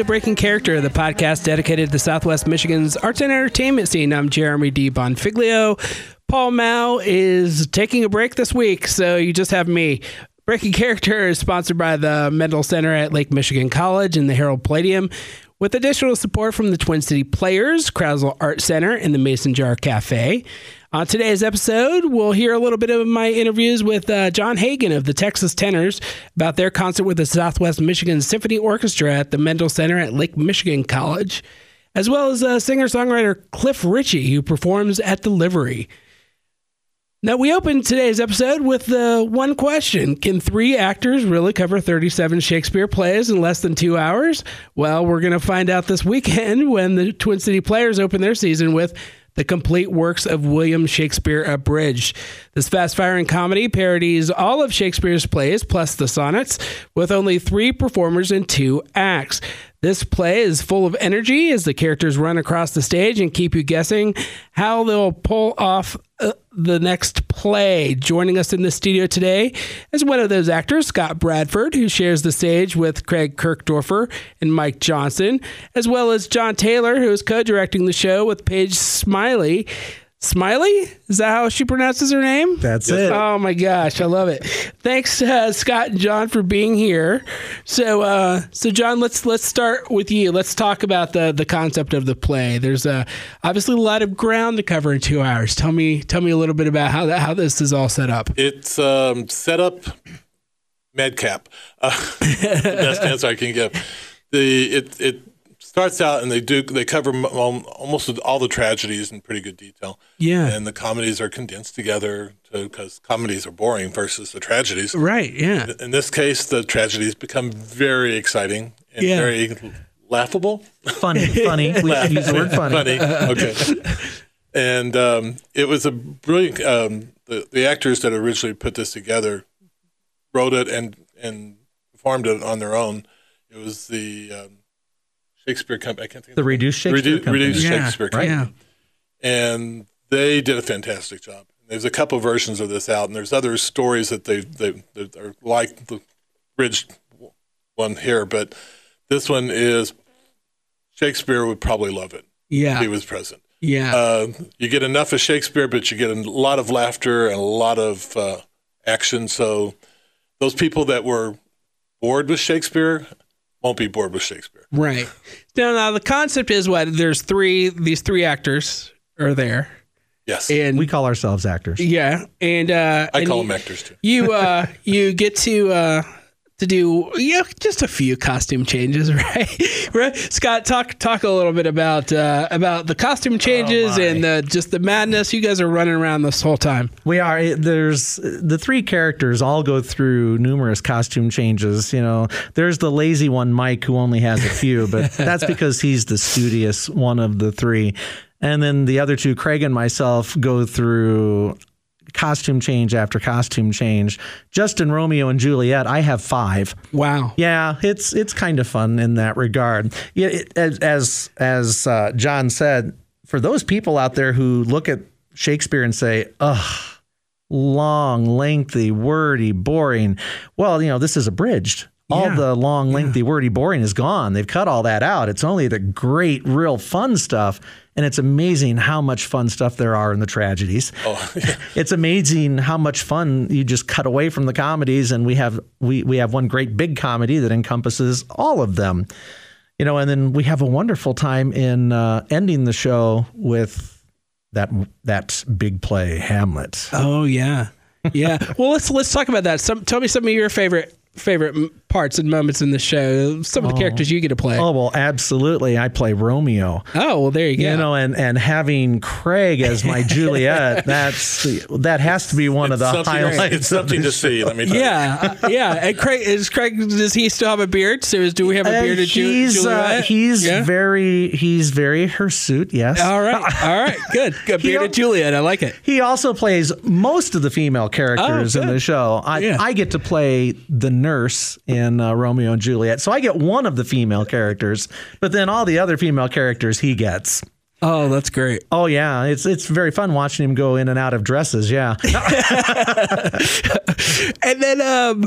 Breaking Character, the podcast dedicated to Southwest Michigan's arts and entertainment scene. I'm Jeremy D. Bonfiglio. Paul Mao is taking a break this week, so you just have me. Breaking Character is sponsored by the Mendel Center at Lake Michigan College and the Harold Palladium, with additional support from the Twin City Players, Krasel Art Center, and the Mason Jar Cafe. On today's episode, we'll hear a little bit of my interviews with John Hagen of the Texas Tenors about their concert with the Southwest Michigan Symphony Orchestra at the Mendel Center at Lake Michigan College, as well as singer-songwriter Cliff Ritchie, who performs at the Livery. Now, we opened today's episode with the one question: can 3 actors really cover 37 Shakespeare plays in less than 2 hours? Well, we're going to find out this weekend when the Twin City Players open their season with The Complete Works of William Shakespeare Abridged. This fast-firing comedy parodies all of Shakespeare's plays plus the sonnets, with only 3 performers and 2 acts. This play is full of energy as the characters run across the stage and keep you guessing how they'll pull off the next play. Joining us in the studio today is one of those actors, Scott Bradford, who shares the stage with Craig Kirkdorfer and Mike Johnson, as well as John Taylor, who is co-directing the show with Paige Smiley. Smiley? Is that how she pronounces her name? That's it. Oh my gosh, I love it. Thanks, Scott and John, for being here. So John, let's start with you. Let's talk about the concept of the play. There's obviously a lot of ground to cover in 2 hours. Tell me a little bit about how this is all set up. It's set up madcap. The best answer I can give. It starts out and they cover almost all the tragedies in pretty good detail. Yeah. And the comedies are condensed together because comedies are boring versus the tragedies. Right, yeah. In this case, the tragedies become very exciting and very laughable. Funny. We should use the word funny. Okay. And it was a brilliant, the actors that originally put this together wrote it and performed it on their own. It was the Shakespeare Company. I can't think of the Reduced Shakespeare Company. Reduced Shakespeare Company. Yeah. And they did a fantastic job. There's a couple of versions of this out, and there's other stories that they are like the bridged one here, but this one is Shakespeare would probably love it. Yeah. If he was present. Yeah. You get enough of Shakespeare, but you get a lot of laughter and a lot of action. So those people that were bored with Shakespeare won't be bored with Shakespeare. Right. Now the concept is what? There's these 3 actors are there. Yes. And we call ourselves actors. Yeah. And I call them actors too. You get to do just a few costume changes, right? Right. Scott, talk a little bit about the costume changes and just the madness. You guys are running around this whole time. We are. There's the 3 characters all go through numerous costume changes. You know, there's the lazy one, Mike, who only has a few, but that's because he's the studious one of the 3. And then the other 2, Craig and myself, go through costume change after costume change. Just in Romeo and Juliet, I have 5. Wow. Yeah, it's kind of fun in that regard. Yeah, as John said, for those people out there who look at Shakespeare and say, ugh, long, lengthy, wordy, boring. Well, this is abridged. All the long, lengthy, wordy, boring is gone. They've cut all that out. It's only the great, real fun stuff. And it's amazing how much fun stuff there are in the tragedies. Oh, yeah. It's amazing how much fun you just cut away from the comedies. And we have one great big comedy that encompasses all of them. And then we have a wonderful time in ending the show with that big play, Hamlet. Oh, yeah. Yeah. Well, let's talk about that. Tell me some of your favorite parts and moments in the show, some of the characters you get to play. Oh, well, absolutely. I play Romeo. Oh, well, there you go. And having Craig as my Juliet, that has to be one of the highlights. It's something to see, let me tell you. Yeah. And Craig, does he still have a beard? So do we have a bearded Juliet? He's very hirsute, yes. All right. Good. Bearded Juliet. I like it. He also plays most of the female characters in the show. I get to play the nurse in Romeo and Juliet. So I get one of the female characters, but then all the other female characters he gets. Oh, that's great. Oh yeah, it's very fun watching him go in and out of dresses. Yeah. And then,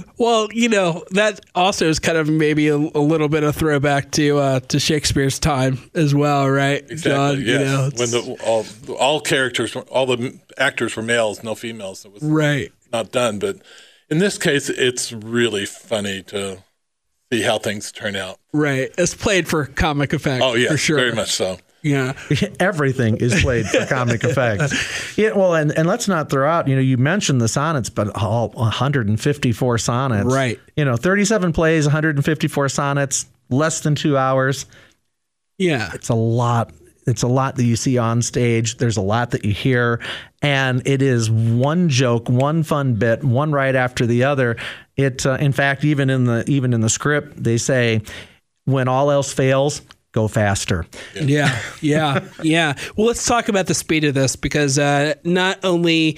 that also is kind of maybe a little bit of throwback to Shakespeare's time as well, right? Exactly. John, Yes. When all characters, all the actors were males, no females. It was right. not done, but in this case, it's really funny to see how things turn out. Right. It's played for comic effect. Oh yeah, for sure. very much so. Yeah. Everything is played for comic effect. Yeah, well, and let's not throw out, you mentioned the sonnets, but all 154 sonnets. Right. 37 plays, 154 sonnets, less than 2 hours. Yeah. It's a lot. It's a lot that you see on stage. There's a lot that you hear, and it is one joke, one fun bit, one right after the other. It, in fact, even in the script, they say, when all else fails, go faster. Yeah. Well, let's talk about the speed of this, because not only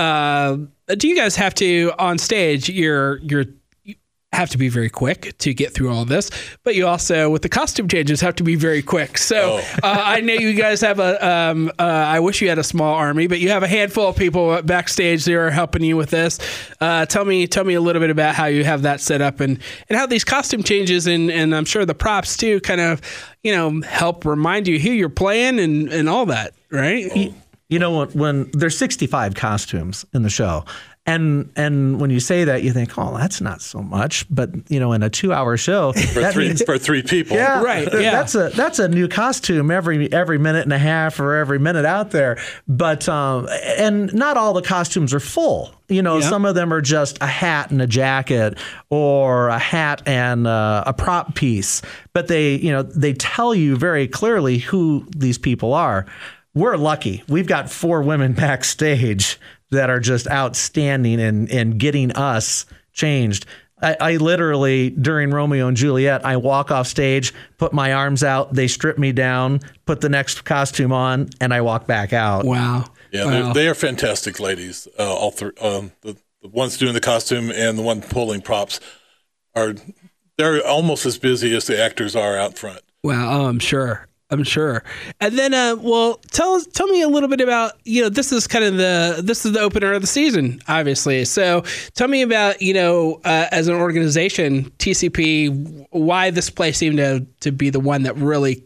do you guys have to on stage, you have to be very quick to get through all this, but you also, with the costume changes, have to be very quick. So I know you guys have I wish you had a small army, but you have a handful of people backstage that are helping you with this. Tell me a little bit about how you have that set up and how these costume changes and I'm sure the props too kind of, help remind you who you're playing and all that, right? When there's 65 costumes in the show, and when you say that, you think, oh, that's not so much. But in a 2-hour show, for three people, yeah, right? Yeah, that's a new costume every minute and a half or every minute out there. But and not all the costumes are full. Some of them are just a hat and a jacket, or a hat and a prop piece. But they tell you very clearly who these people are. We're lucky. We've got 4 women backstage that are just outstanding in getting us changed. I literally, during Romeo and Juliet, I walk off stage, put my arms out, they strip me down, put the next costume on, and I walk back out. Wow. Yeah, wow. They are fantastic ladies. All three, the ones doing the costume and the one pulling props they're almost as busy as the actors are out front. Wow, I'm sure. And then, tell me a little bit about, this is the opener of the season, obviously. So tell me about, as an organization, TCP, why this play seemed to be the one that really,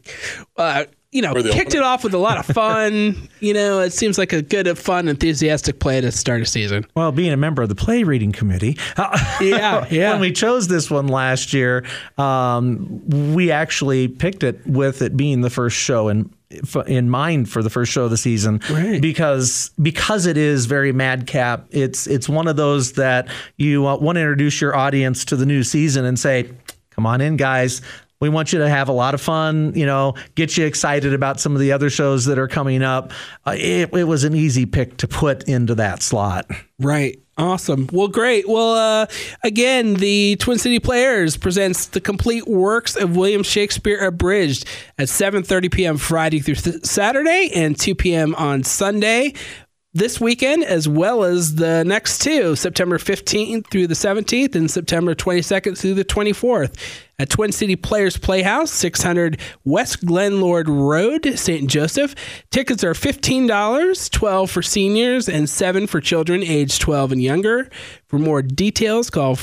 kicked it off with a lot of fun. It seems like a good, fun, enthusiastic play to start a season. Well, being a member of the play reading committee, yeah. When we chose this one last year, we actually picked it with it being the first show in mind for the first show of the season, right. because it is very madcap. It's one of those that you want to introduce your audience to the new season and say, come on in, guys. We want you to have a lot of fun, get you excited about some of the other shows that are coming up. It was an easy pick to put into that slot. Right. Awesome. Well, great. Well, again, the Twin City Players presents the complete works of William Shakespeare Abridged at 7:30 p.m. Friday through Saturday and 2 p.m. on Sunday. This weekend, as well as the next two, September 15th through the 17th and September 22nd through the 24th at Twin City Players Playhouse, 600 West Glenlord Road, St. Joseph. Tickets are $15, $12 for seniors, and $7 for children aged 12 and younger. For more details, call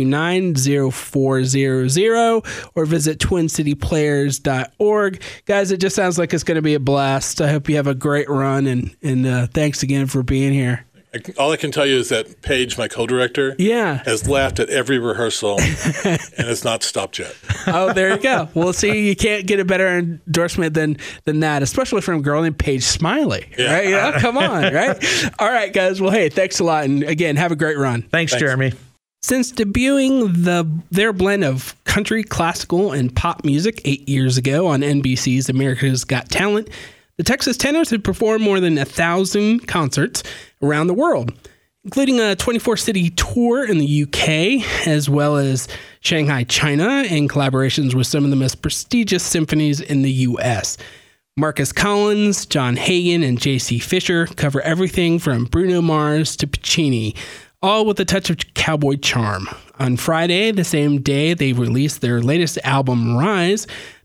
429-0400 or visit twincityplayers.org. Guys, it just sounds like it's going to be a blast. I hope you have a great run, and thanks again for being here. All I can tell you is that Paige, my co-director, has laughed at every rehearsal and has not stopped yet. Oh, there you go. Well, see, you can't get a better endorsement than that, especially from a girl named Paige Smiley. Yeah. Right? Come on, right? All right, guys. Well, hey, thanks a lot. And again, have a great run. Thanks. Jeremy. Since debuting their blend of country, classical, and pop music 8 years ago on NBC's America's Got Talent, the Texas Tenors have performed more than 1,000 concerts around the world, including a 24-city tour in the UK, as well as Shanghai, China, and collaborations with some of the most prestigious symphonies in the U.S. Marcus Collins, John Hagen, and J.C. Fisher cover everything from Bruno Mars to Puccini, all with a touch of cowboy charm. On Friday, the same day they released their latest album, Rise,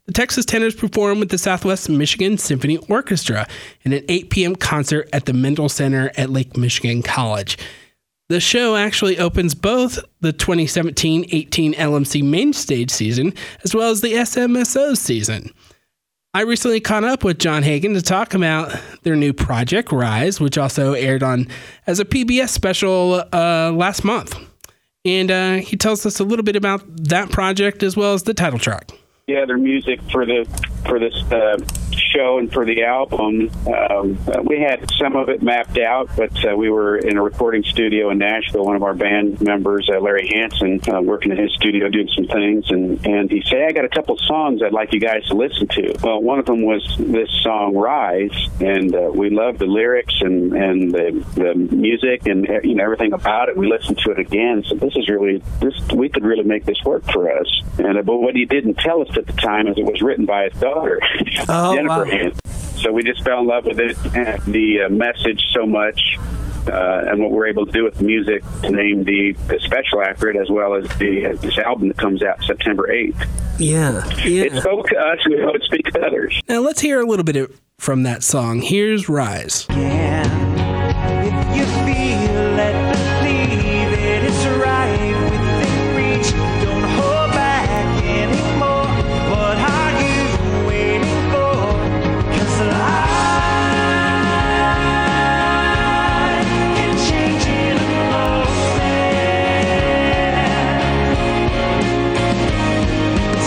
the Texas Tenors perform with the Southwest Michigan Symphony Orchestra in an 8 p.m. concert at the Mendel Center at Lake Michigan College. The show actually opens both the 2017-18 LMC main stage season as well as the SMSO season. I recently caught up with John Hagen to talk about their new project, Rise, which also aired on as a PBS special last month. And he tells us a little bit about that project as well as the title track. Yeah, their music for this show and for the album. We had some of it mapped out, but we were in a recording studio in Nashville. One of our band members, Larry Hansen, working in his studio doing some things, and he said, I got a couple songs I'd like you guys to listen to. Well, one of them was this song, Rise, and we loved the lyrics and the music and everything about it. We listened to it again, so we could really make this work for us. And but what he didn't tell us at the time is it was written by his daughter, Jennifer Hansen. So we just fell in love with it and the message so much, and what we're able to do with the music to name the special after it, as well as this album that comes out September 8th. Yeah. It spoke to us, and we hope it speaks to others. Now let's hear a little bit from that song. Here's Rise. Yeah, if you feel it, believe it, it's right within reach. Don't hold back anymore. What are you waiting for? 'Cause life can change in a moment.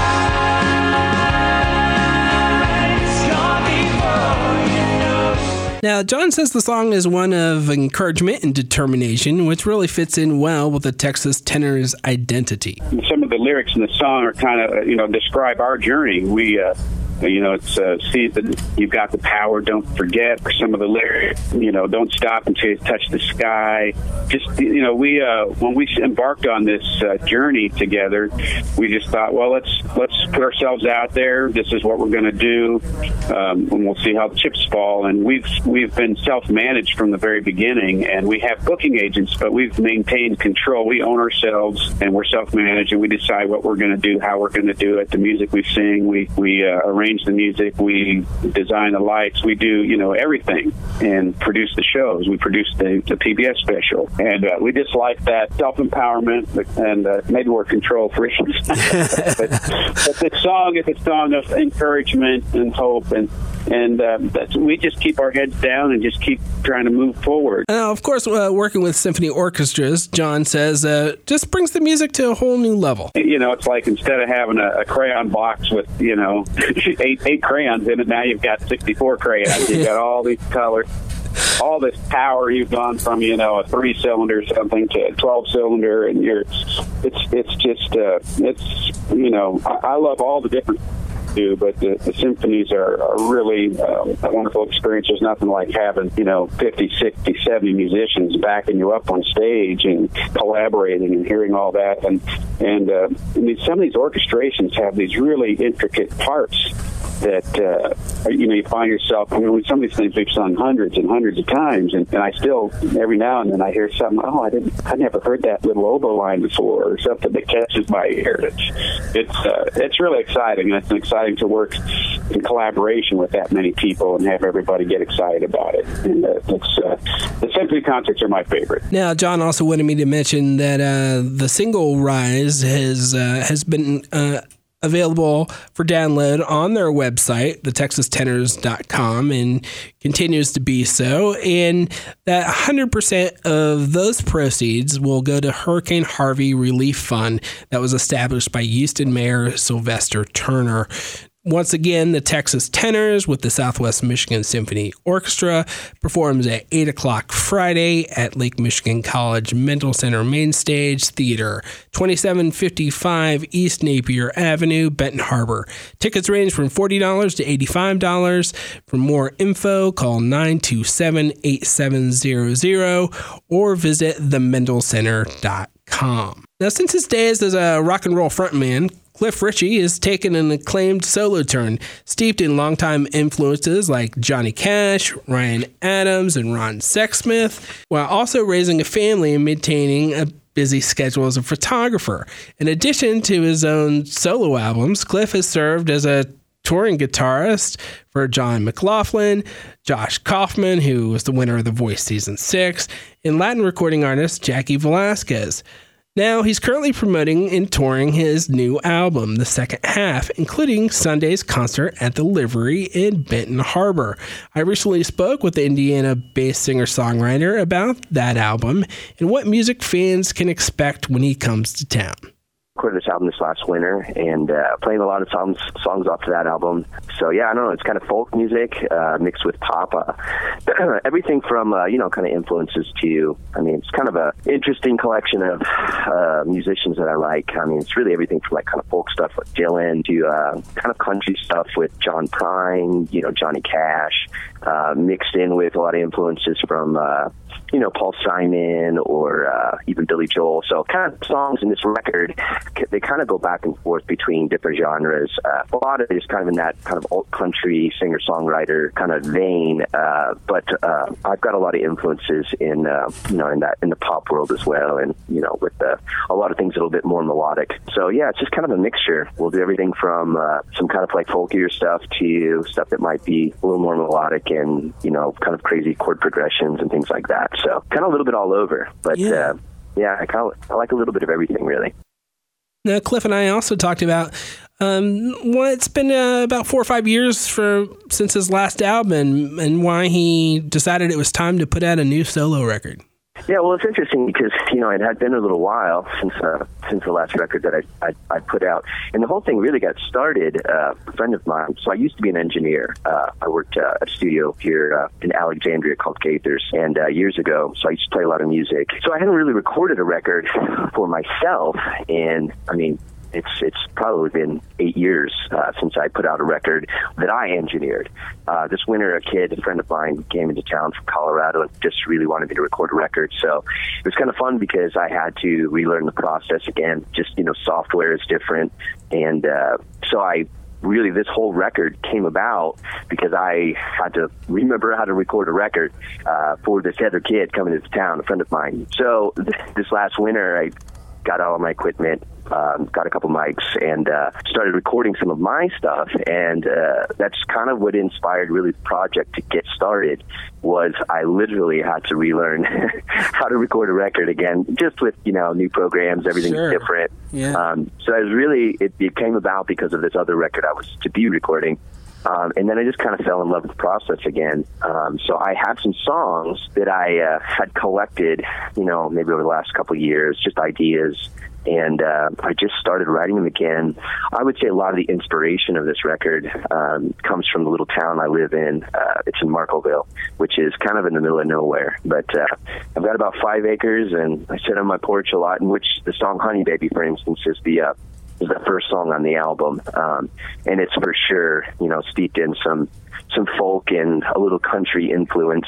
Time's gone before you know. Now, John says the song is one of encouragement and determination, which really fits in well with the Texas Tenors' identity. Some of the lyrics in the song are kind of, describe our journey. We, it's see that you've got the power, don't forget. Or some of the lyrics, don't stop until you touch the sky. Just, we when we embarked on this journey together, we just thought, well, let's put ourselves out there. This is what we're going to do, and we'll see how the chips fall. And we've been self-managed from the very beginning, and we have booking agents, but we've maintained control. We own ourselves, and we're self-managed, and we decide what we're going to do, how we're going to do it. The music we sing, we arrange the music, we design the lights, we do everything, and produce the shows. We produce the PBS special, and we just like that self-empowerment, and maybe we're control freaks. but the song is a song of encouragement and hope, and we just keep our heads down and just keep trying to move forward. Now, of course, working with symphony orchestras, John says, just brings the music to a whole new level. It's like instead of having a crayon box with, eight crayons in it, now you've got 64 crayons. You've got all these colors, all this power. You've gone from, a 3-cylinder something to a 12-cylinder, and I love all the different do, but the symphonies are really a wonderful experience. There's nothing like having 50, 60, 70 musicians backing you up on stage and collaborating and hearing all that, and some of these orchestrations have these really intricate parts that you find yourself. With some of these things we've sung hundreds and hundreds of times, and I still every now and then I hear something. I never heard that little oboe line before, or something that catches my ear. It's really exciting, and it's exciting to work in collaboration with that many people and have everybody get excited about it. And the symphony concerts are my favorite. Now, John also wanted me to mention that the single Rise has been available for download on their website, thetexastenors.com, and continues to be so. And that 100% of those proceeds will go to Hurricane Harvey Relief Fund that was established by Houston Mayor Sylvester Turner. Once again, the Texas Tenors with the Southwest Michigan Symphony Orchestra performs at 8 o'clock Friday at Lake Michigan College Mendel Center Main Stage Theater, 2755 East Napier Avenue, Benton Harbor. Tickets range from $40 to $85. For more info, call 927-8700 or visit themendelcenter.com. Now, since his days as a rock and roll frontman, Cliff Richey has taken an acclaimed solo turn, steeped in longtime influences like Johnny Cash, Ryan Adams, and Ron Sexsmith, while also raising a family and maintaining a busy schedule as a photographer. In addition to his own solo albums, Cliff has served as a touring guitarist for John McLaughlin, Josh Kaufman, who was the winner of The Voice Season 6, and Latin recording artist Jackie Velasquez. Now, he's currently promoting and touring his new album, The Second Half, including Sunday's concert at the Livery in Benton Harbor. I recently spoke with the Indiana-based singer-songwriter about that album and what music fans can expect when he comes to town. Recorded this album this last winter and playing a lot of songs off of that album. So yeah, I don't know, it's kind of folk music mixed with pop. Everything from kind of influences to, it's kind of a interesting collection of musicians that I like. It's really everything from like kind of folk stuff with Dylan to kind of country stuff with John Prine, Johnny Cash, mixed in with a lot of influences from Paul Simon or even Billy Joel. So kind of songs in this record, they kind of go back and forth between different genres. A lot of it is kind of in that kind of alt country singer-songwriter kind of vein, but I've got a lot of influences in the pop world as well, and with a lot of things a little bit more melodic. So yeah, it's just kind of a mixture. We'll do everything from some kind of like folkier stuff to stuff that might be a little more melodic and kind of crazy chord progressions and things like that. So kind of a little bit all over, but I like a little bit of everything, really. Now, Cliff and I also talked about it's been about 4 or 5 years since his last album and why he decided it was time to put out a new solo record. Yeah, well, it's interesting because, it had been a little while since the last record that I put out. And the whole thing really got started, a friend of mine. So I used to be an engineer. I worked at a studio here in Alexandria called Gaithers. And years ago, so I used to play a lot of music. So I hadn't really recorded a record for myself. And, it's probably been 8 years since I put out a record that I engineered. This winter, a friend of mine, came into town from Colorado and just really wanted me to record a record. So it was kind of fun because I had to relearn the process again. Just, software is different. And so this whole record came about because I had to remember how to record a record for this other kid coming into town, a friend of mine. So this last winter, I got all of my equipment, got a couple mics, and started recording some of my stuff. And that's kind of what inspired really the project to get started. Was I literally had to relearn how to record a record again, just with new programs, everything's different. Yeah. So it came about because of this other record I was to be recording. And then I just kind of fell in love with the process again. So I have some songs that I had collected, maybe over the last couple of years, just ideas. And I just started writing them again. I would say a lot of the inspiration of this record comes from the little town I live in. It's in Marklettville, which is kind of in the middle of nowhere. But I've got about 5 acres, and I sit on my porch a lot, in which the song Honey Baby, for instance, is the first song on the album. And it's for sure, steeped in some folk and a little country influence.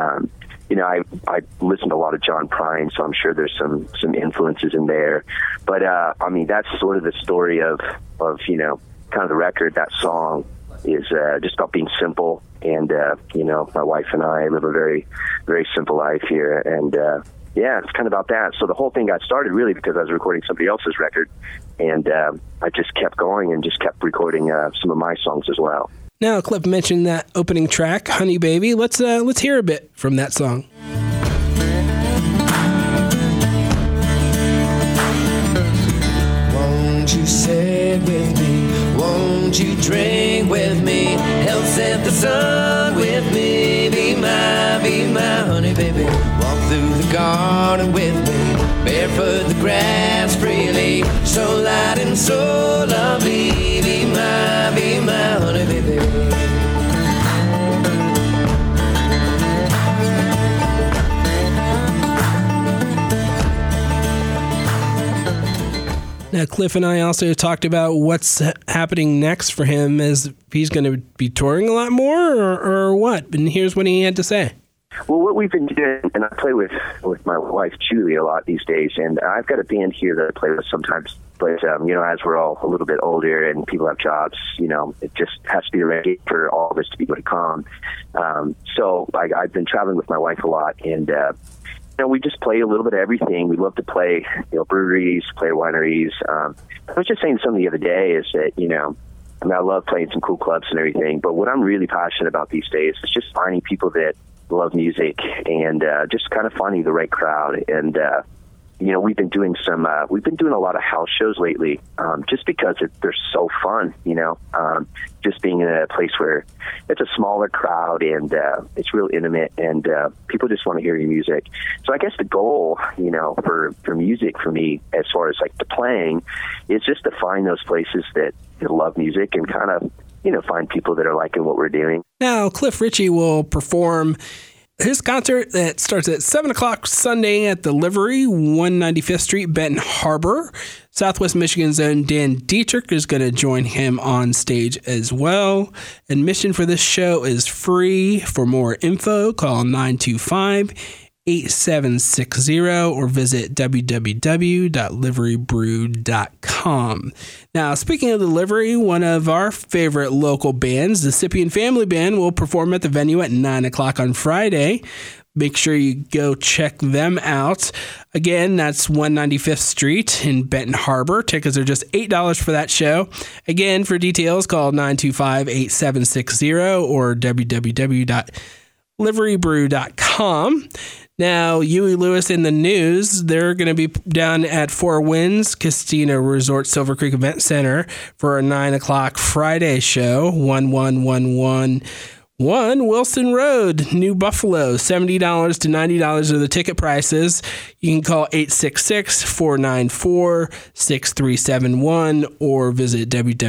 I listened to a lot of John Prine, so I'm sure there's some influences in there. But, that's sort of the story of kind of the record. That song is just about being simple. And, my wife and I live a very, very simple life here. And, it's kind of about that. So the whole thing got started really because I was recording somebody else's record. And I just kept going and just kept recording some of my songs as well. Now, Cliff mentioned that opening track, Honey Baby. Let's hear a bit from that song. Won't you sit with me? Won't you drink with me? Help set the sun with me. Be my honey baby. Walk through the garden with me. Barefoot the grass freely. So light and so lovely. Be my honey baby. Now, Cliff and I also talked about what's happening next for him, as he's going to be touring a lot more or what. And here's what he had to say. Well, what we've been doing, and I play with my wife, Julie, a lot these days, and I've got a band here that I play with sometimes. But, as we're all a little bit older and people have jobs, it just has to be ready for all of us to be able to come. So I've been traveling with my wife a lot, and we just play a little bit of everything. We love to play, breweries, play wineries. I was just saying something the other day is that, I love playing some cool clubs and everything, but what I'm really passionate about these days is just finding people that love music and just kind of finding the right crowd. And, we've been doing a lot of house shows lately, just because they're so fun, just being in a place where it's a smaller crowd and it's real intimate and people just want to hear your music. So I guess the goal, for music for me, as far as like the playing, is just to find those places that love music and kind of, find people that are liking what we're doing. Now, Cliff Richie will perform his concert that starts at 7 o'clock Sunday at the Livery, 195th Street, Benton Harbor. Southwest Michigan's own Dan Dietrich is going to join him on stage as well. Admission for this show is free. For more info, call 925-8760 or visit www.liverybrew.com. Now, speaking of the Livery, one of our favorite local bands, the Scypian Family Band, will perform at the venue at 9 o'clock on Friday. Make sure you go check them out. Again, that's 195th Street in Benton Harbor. Tickets are just $8 for that show. Again, for details, call 925-8760 or www.liverybrew.com. Now, Huey Lewis in the News, they're going to be down at Four Winds Casino Resort Silver Creek Event Center for a 9 o'clock Friday show, 1111 Wilson Road, New Buffalo. $70 to $90 are the ticket prices. You can call 866-494-6371 or visit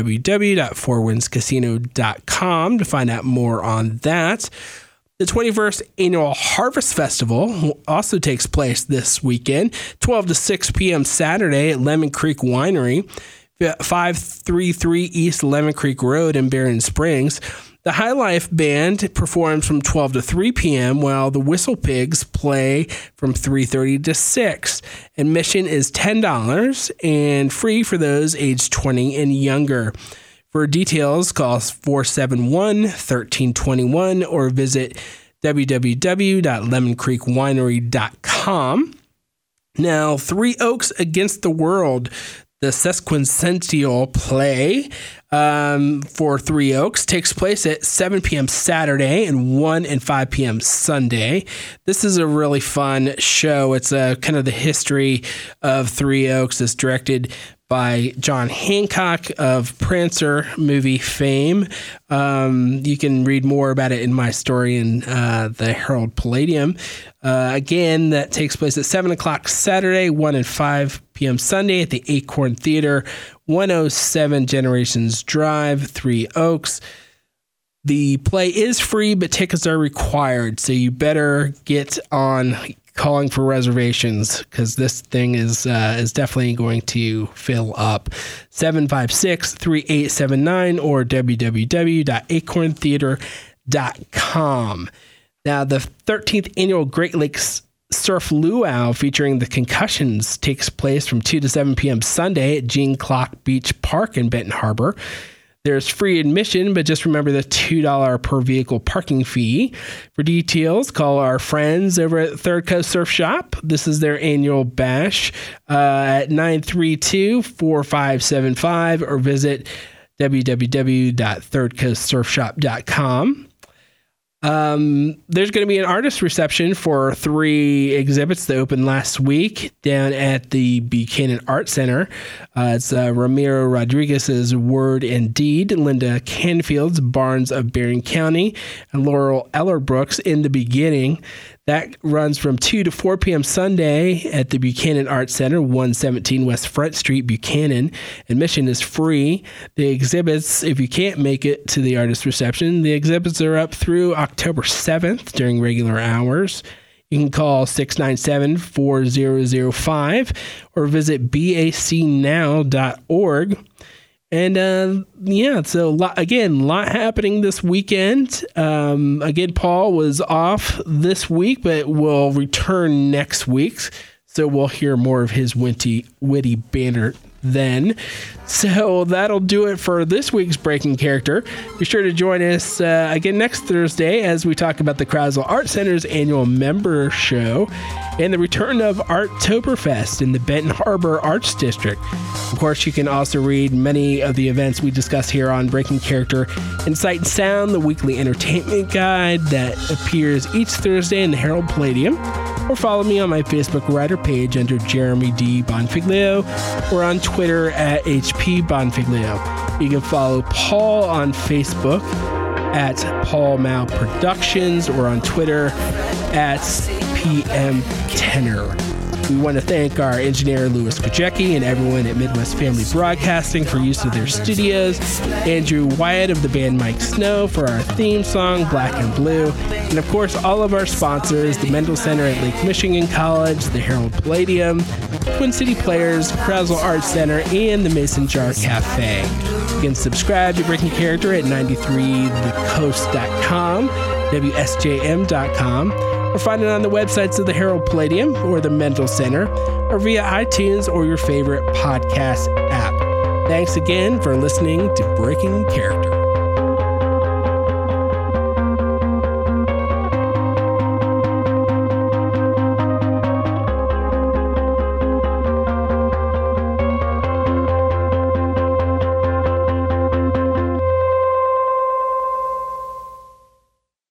www.fourwindscasino.com to find out more on that. The 21st Annual Harvest Festival also takes place this weekend, 12 to 6 p.m. Saturday at Lemon Creek Winery, 533 East Lemon Creek Road in Barron Springs. The High Life Band performs from 12 to 3 p.m., while the Whistle Pigs play from 3:30 to 6. Admission is $10 and free for those aged 20 and younger. For details, call 471-1321 or visit www.lemoncreekwinery.com. Now, Three Oaks Against the World, the sesquicentennial play for Three Oaks, takes place at 7 p.m. Saturday and 1 and 5 p.m. Sunday. This is a really fun show. It's kind of the history of Three Oaks. It's directed by John Hancock of Prancer movie fame. You can read more about it in my story in the Herald Palladium. Again, that takes place at 7 o'clock Saturday, 1 and 5 p.m. Sunday at the Acorn Theater, 107 Generations Drive, Three Oaks. The play is free, but tickets are required, so you better get on calling for reservations because this thing is definitely going to fill up. 756-3879 or www.acorntheater.com. Now, the 13th Annual Great Lakes Surf Luau featuring the Concussions takes place from 2 to 7 p.m. Sunday at Gene Clock Beach Park in Benton Harbor. There's free admission, but just remember the $2 per vehicle parking fee. For details, call our friends over at Third Coast Surf Shop. This is their annual bash at 932-4575 or visit www.thirdcoastsurfshop.com. There's going to be an artist reception for 3 exhibits that opened last week down at the Buchanan Art Center. It's Ramiro Rodriguez's Word and Deed, Linda Canfield's Barns of Barron County, and Laurel Ellerbrooks In the Beginning. That runs from 2 to 4 p.m. Sunday at the Buchanan Art Center, 117 West Front Street, Buchanan. Admission is free. The exhibits, if you can't make it to the artist reception, the exhibits are up through October 7th during regular hours. You can call 697-4005 or visit bacnow.org. And so a lot happening this weekend. Again, Paul was off this week, but will return next week. So we'll hear more of his witty banter then. So that'll do it for this week's Breaking Character. Be sure to join us again next Thursday as we talk about the Krasl Art Center's annual member show and the return of Arttoberfest in the Benton Harbor Arts District. Of course, you can also read many of the events we discuss here on Breaking Character in Sight and Sound, the weekly entertainment guide that appears each Thursday in the Herald Palladium, or follow me on my Facebook writer page under Jeremy D. Bonfiglio, or on Twitter at HP Bonfiglio. You can follow Paul on Facebook at Paul Mao Productions, or on Twitter at PM Tenor. We want to thank our engineer, Louis Kojecki, and everyone at Midwest Family Broadcasting for use of their studios, Andrew Wyatt of the band Mike Snow for our theme song, Black and Blue, and of course all of our sponsors, the Mendel Center at Lake Michigan College, the Herald Palladium, Twin City Players, Krasl Art Center, and the Mason Jar Cafe. You can subscribe to Breaking Character at 93thecoast.com, WSJM.com, or find it on the websites of the Herald Palladium or the Mendel Center, or via iTunes or your favorite podcast app. Thanks again for listening to Breaking Character.